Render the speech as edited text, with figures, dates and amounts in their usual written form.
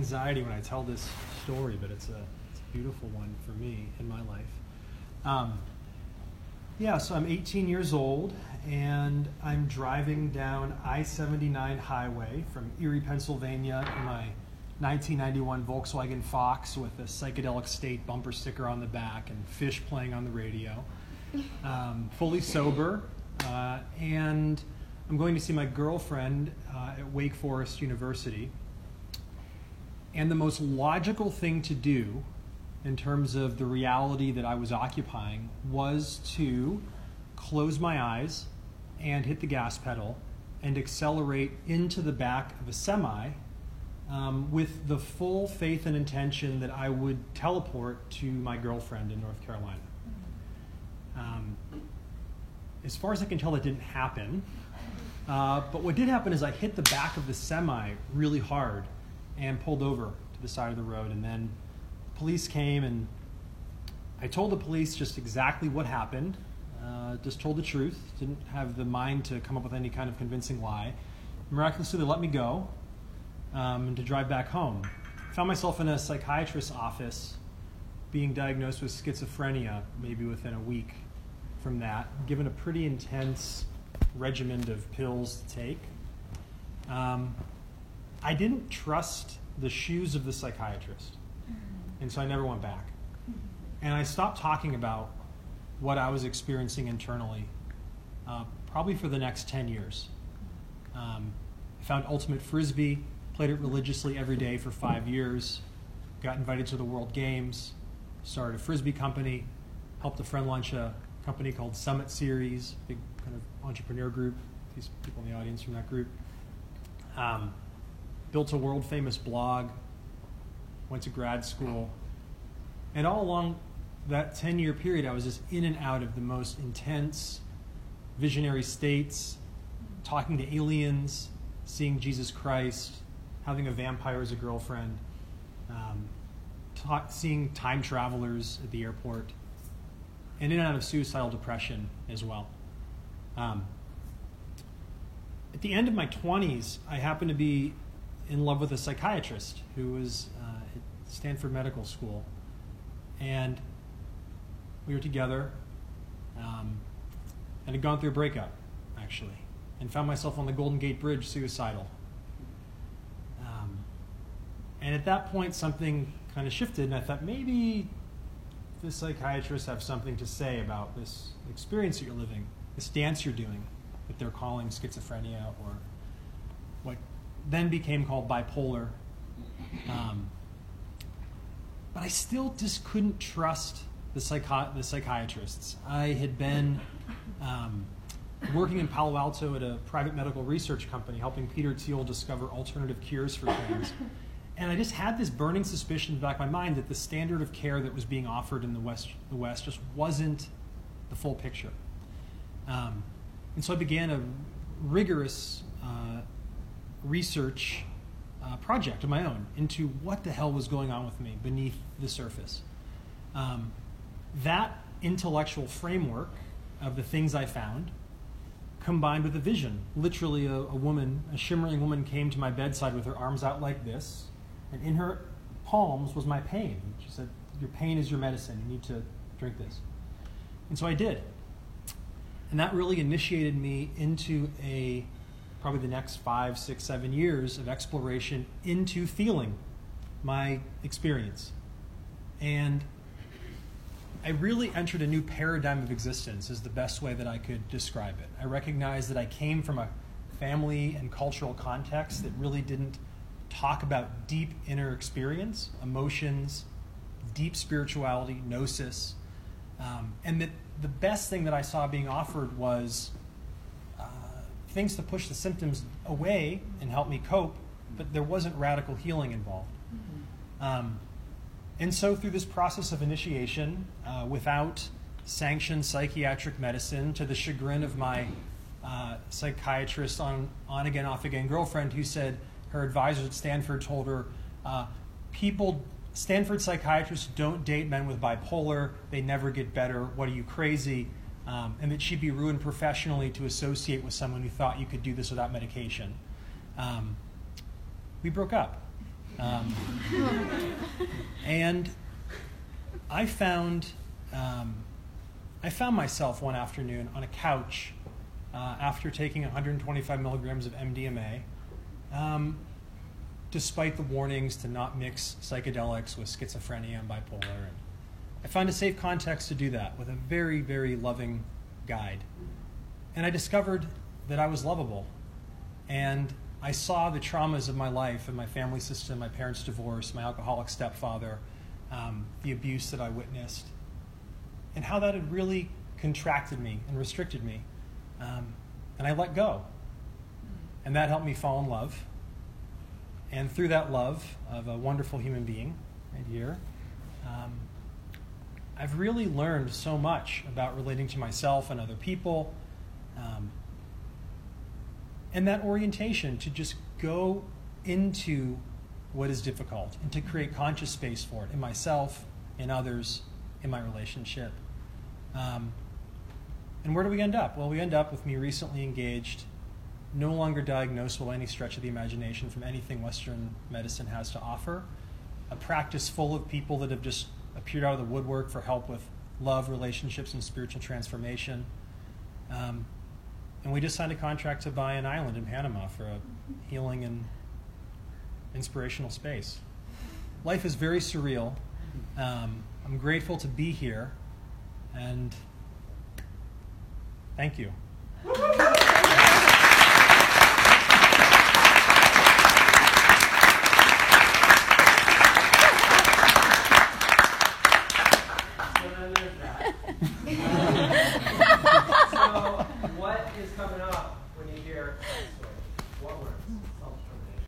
anxiety when I tell this story, but it's a beautiful one for me in my life. So I'm 18 years old, and I'm driving down I-79 highway from Erie, Pennsylvania in my 1991 Volkswagen Fox with a Psychedelic State bumper sticker on the back and Fish playing on the radio. Fully sober, and I'm going to see my girlfriend at Wake Forest University. And the most logical thing to do in terms of the reality that I was occupying was to close my eyes and hit the gas pedal and accelerate into the back of a semi with the full faith and intention that I would teleport to my girlfriend in North Carolina. As far as I can tell, that didn't happen. But what did happen is I hit the back of the semi really hard and pulled over to the side of the road. And then police came, and I told the police just exactly what happened. Just told the truth. Didn't have the mind to come up with any kind of convincing lie. Miraculously, they let me go and to drive back home. Found myself in a psychiatrist's office being diagnosed with schizophrenia maybe within a week from that, given a pretty intense regimen of pills to take. I didn't trust the shoes of the psychiatrist, and so I never went back. And I stopped talking about what I was experiencing internally, probably for the next 10 years. I found Ultimate Frisbee, played it religiously every day for 5 years, got invited to the World Games, started a Frisbee company, helped a friend launch a company called Summit Series, big kind of entrepreneur group, these people in the audience from that group. Built a world famous blog, went to grad school, and all along that 10-year period, I was just in and out of the most intense visionary states, talking to aliens, seeing Jesus Christ, having a vampire as a girlfriend, seeing time travelers at the airport, and in and out of suicidal depression as well. At the end of my 20s, I happened to be in love with a psychiatrist who was at Stanford Medical School. And we were together and had gone through a breakup, actually, and found myself on the Golden Gate Bridge suicidal. And at that point, something kind of shifted, and I thought maybe the psychiatrists have something to say about this experience that you're living, this dance you're doing that they're calling schizophrenia, or what then became called bipolar. But I still just couldn't trust the psychiatrists. I had been working in Palo Alto at a private medical research company, helping Peter Thiel discover alternative cures for things. And I just had this burning suspicion in the back of my mind that the standard of care that was being offered in the West just wasn't the full picture. And so I began a rigorous research project of my own into what the hell was going on with me beneath the surface. That intellectual framework of the things I found, combined with a vision. Literally a shimmering woman came to my bedside with her arms out like this, and in her palms was my pain. She said, "Your pain is your medicine. You need to drink this." And so I did. And that really initiated me into probably the next 5, 6, 7 years of exploration into feeling my experience. And I really entered a new paradigm of existence is the best way that I could describe it. I recognized that I came from a family and cultural context that really didn't talk about deep inner experience, emotions, deep spirituality, gnosis, and that the best thing that I saw being offered was things to push the symptoms away and help me cope, but there wasn't radical healing involved. And so through this process of initiation, without sanctioned psychiatric medicine, to the chagrin of my psychiatrist on-again, off-again girlfriend, who said her advisors at Stanford told her, Stanford psychiatrists don't date men with bipolar, they never get better, what are you, crazy? And that she'd be ruined professionally to associate with someone who thought you could do this without medication. We broke up. And I found myself one afternoon on a couch after taking 125 milligrams of MDMA, despite the warnings to not mix psychedelics with schizophrenia and bipolar. And I found a safe context to do that with a very, very loving guide. And I discovered that I was lovable. And I saw the traumas of my life and my family system, my parents' divorce, my alcoholic stepfather, the abuse that I witnessed, and how that had really contracted me and restricted me. And I let go. And that helped me fall in love. And through that love of a wonderful human being right here, I've really learned so much about relating to myself and other people. And that orientation to just go into what is difficult and to create conscious space for it in myself, in others, in my relationship. And where do we end up? Well, we end up with me recently engaged, no longer diagnosed by any stretch of the imagination from anything Western medicine has to offer, a practice full of people that have just appeared out of the woodwork for help with love, relationships, and spiritual transformation. And we just signed a contract to buy an island in Panama for a healing and inspirational space. Life is very surreal. I'm grateful to be here, and thank you. So, what is coming up when you hear that story? What words?